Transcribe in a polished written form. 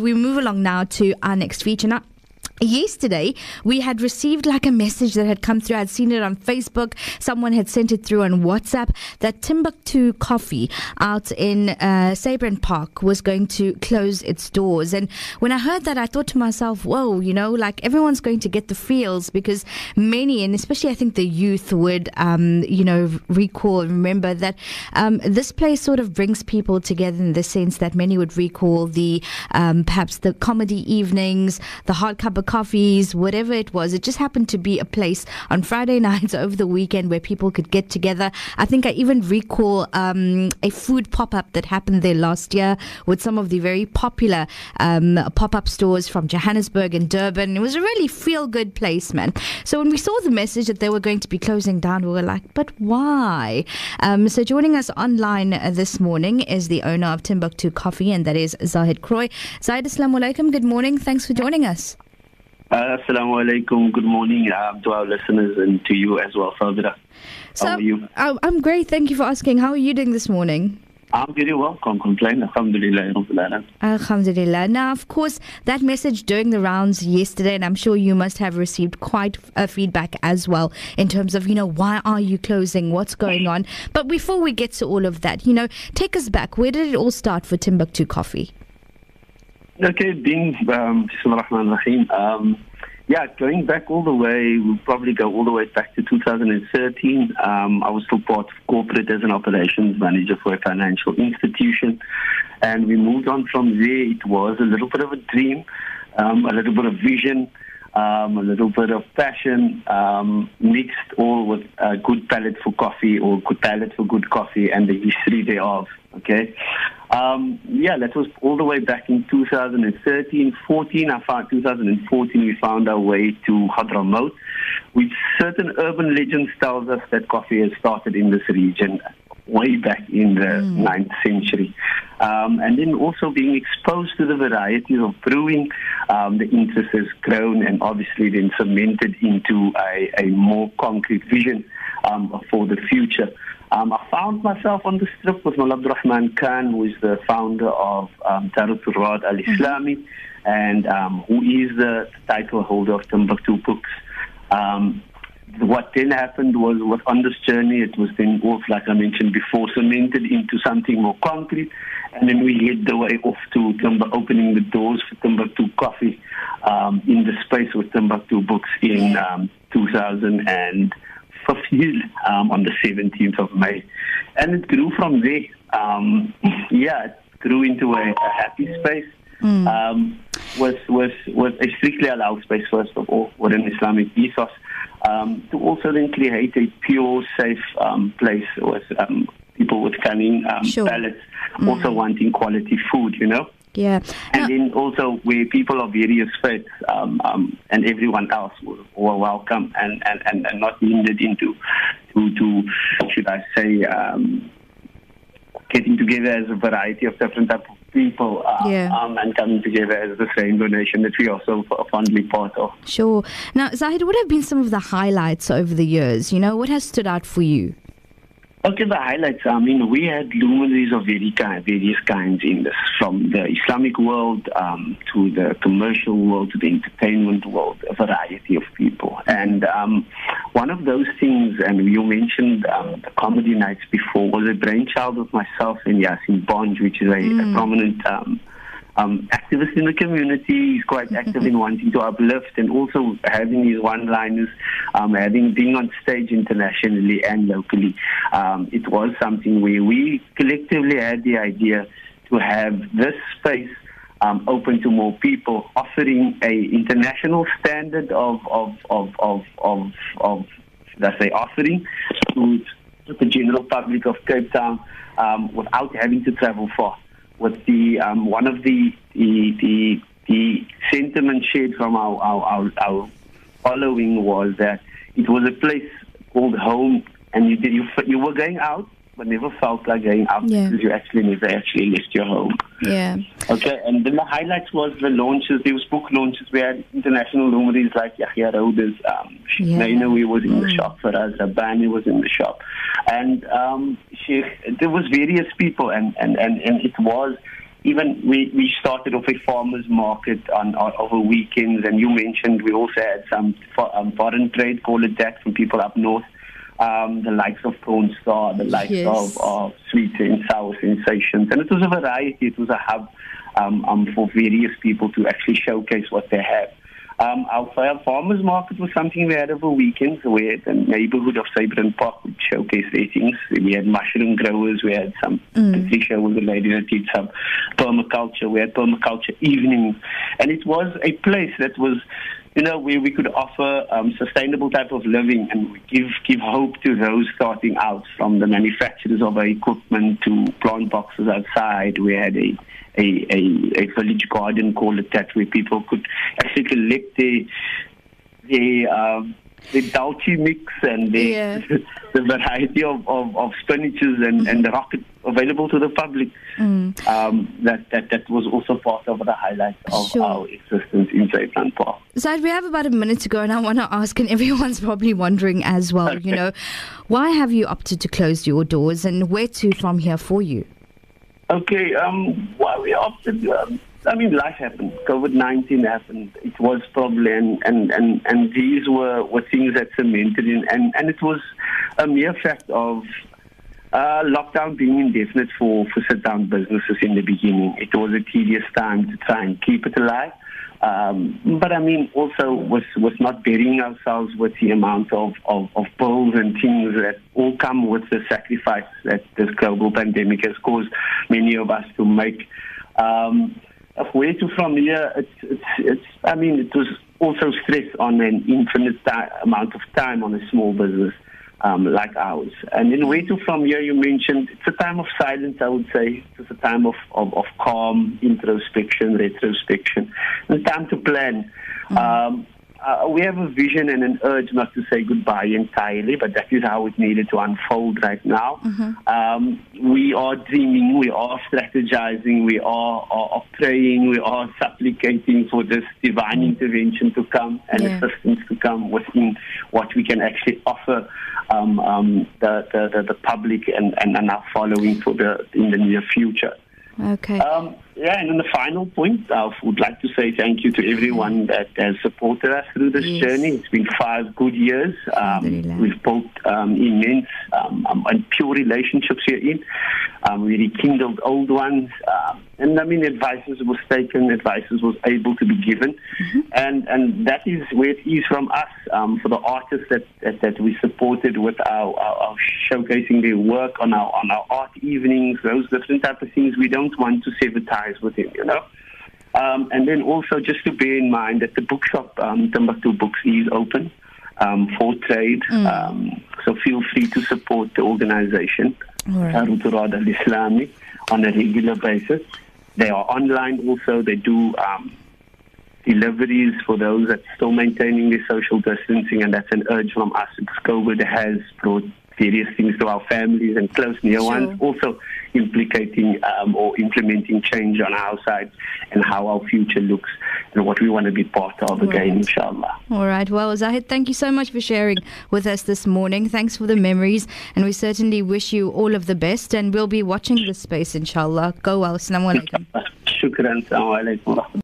we move along now to our next feature. Now, yesterday, we had received like a message that had come through. I'd seen it on Facebook. Someone had sent it through on WhatsApp that Timbuktu Coffee out in Sabrin Park was going to close its doors. And when I heard that, I thought to myself, whoa, like everyone's going to get the feels, because many, and especially I think the youth would, remember that this place sort of brings people together in the sense that many would recall the perhaps the comedy evenings, the hard cup of coffees, whatever it was. It just happened to be a place on Friday nights over the weekend where people could get together. I think I even recall a food pop-up that happened there last year with some of the very popular pop-up stores from Johannesburg and Durban. It was a really feel-good place, man. So when we saw the message that they were going to be closing down, we were like, but why? So joining us online this morning is the owner of Timbuktu Coffee, and that is Zahid Kroy. Zahid, assalamu alaikum. Good morning. Thanks for joining us. Assalamu alaikum. Good morning to our listeners and to you as well, Sabira. How are you? I'm great. Thank you for asking. How are you doing this morning? I'm very well. Can't complain. Alhamdulillah. Alhamdulillah. Now, of course, that message doing the rounds yesterday, and I'm sure you must have received quite a feedback as well in terms of, why are you closing? What's going on? But before we get to all of that, take us back. Where did it all start for Timbuktu Coffee? Okay, Bismillahirrahmanirrahim. Going back all the way, we'll probably go all the way back to 2013. I was still part of corporate as an operations manager for a financial institution. And we moved on from there. It was a little bit of a dream, a little bit of vision, a little bit of passion, mixed all with a good palate for coffee, or good palate for good coffee, and the history thereof. Okay. That was all the way back in 2013, 2014, we found our way to Hadramaut, which certain urban legends tells us that coffee has started in this region way back in the 9th century. And then also being exposed to the varieties of brewing, the interest has grown and obviously then cemented into a more concrete vision for the future. I found myself on the strip with Mullah Abdurrahman Khan, who is the founder of Darut Al-Rad Al-Islami, and who is the title holder of Timbuktu Books. What then happened was on this journey, it was then off, like I mentioned before, cemented into something more concrete, and then we led the way off to opening the doors for Timbuktu Coffee in the space with Timbuktu Books in 2015 on the 17th of May. And it grew from there. It grew into a happy space. Was a strictly allowed space, first of all, with an Islamic ethos, to also then create a pure, safe place with people with cunning palates, also wanting quality food, Yeah. And then also where people of various faiths and everyone else were welcome and not hindered into, should I say, getting together as a variety of different types of people and coming together as the Rainbow Nation that we are so fondly part of. Sure. Now, Zahid, what have been some of the highlights over the years? What has stood out for you? Okay, the highlights. We had luminaries of various kinds in this, from the Islamic world to the commercial world to the entertainment world, a variety of people. And one of those things, and you mentioned the comedy nights before, was a brainchild of myself and Yasin Bonj, which is a prominent activist in the community. He's quite active in wanting to uplift and also having his one-liners, being on stage internationally and locally. It was something where we collectively had the idea to have this space open to more people, offering a international standard of should I say, offering to the general public of Cape Town without having to travel far. With the one of the sentiment shared from our following was that it was a place called home, and you were going out, but never felt like going out because you never actually left your home. Yeah. Okay, and then the highlights was the launches. There was book launches. We had international luminaries like Yahya Raudas, Nainawi was in the shop for us, Rabani was in the shop. And there was various people, and it was even we started off a farmers market on over weekends, and you mentioned we also had some foreign trade, call it that, from people up north. The likes of Prawn Star, the likes of Sweet and Sour Sensations. And it was a variety, it was a hub for various people to actually showcase what they have. Our farmers market was something we had over weekends, where the neighborhood of Sabrin Park would showcase their things. We had mushroom growers, we had some Patricia was the lady that did some permaculture, we had permaculture evenings. And it was a place that was, where we could offer sustainable type of living and give hope to those starting out, from the manufacturers of our equipment to plant boxes outside. We had a village garden, call it that, where people could actually collect the Dalchi mix and the variety of spinaches and the rocket available to the public. That was also part of the highlights of our existence in Sabrin Park. Zaid, we have about a minute to go, and I want to ask, and everyone's probably wondering as well, why have you opted to close your doors, and where to from here for you? Okay, why we opted, life happened. COVID-19 happened. It was probably, and these were things that cemented in, and it was a mere fact of lockdown being indefinite for sit-down businesses in the beginning. It was a tedious time to try and keep it alive. But also was not burying ourselves with the amount of bills and things that all come with the sacrifice that this global pandemic has caused many of us to make. Where to from here? It was also stress on an infinite amount of time on a small business like ours. And then where to from here, you mentioned, it's a time of silence, I would say. It's a time of calm, introspection, retrospection, and time to plan. We have a vision and an urge not to say goodbye entirely, but that is how it needed to unfold right now. We are dreaming, we are strategizing, we are praying, we are supplicating for this divine intervention to come and assistance to come within what we can actually offer the public and our following in the near future. Okay. And then the final point, I would like to say thank you to everyone that has supported us through this journey. It's been 5 good years. We've built immense and pure relationships herein. We rekindled old ones. Advice was taken, advice was able to be given. And that is where it is from us, for the artists that we supported with our showcasing their work on our art evenings, those different type of things. We don't want to sever ties with him, and then also just to bear in mind that the bookshop, Timbuktu Books, is open for trade. So feel free to support the organization, Ruturad Al-Islami, on a regular basis. They are online also. They do deliveries for those that are still maintaining their social distancing, and that's an urge from us, because COVID has brought various things to our families and close near ones, also implicating or implementing change on our side and how our future looks and what we want to be part of again, inshallah. All right. Well, Zahid, thank you so much for sharing with us this morning. Thanks for the memories, and we certainly wish you all of the best, and we'll be watching this space, inshallah. Go well. Assalamu alaikum. Shukran. Assalamu alaikum.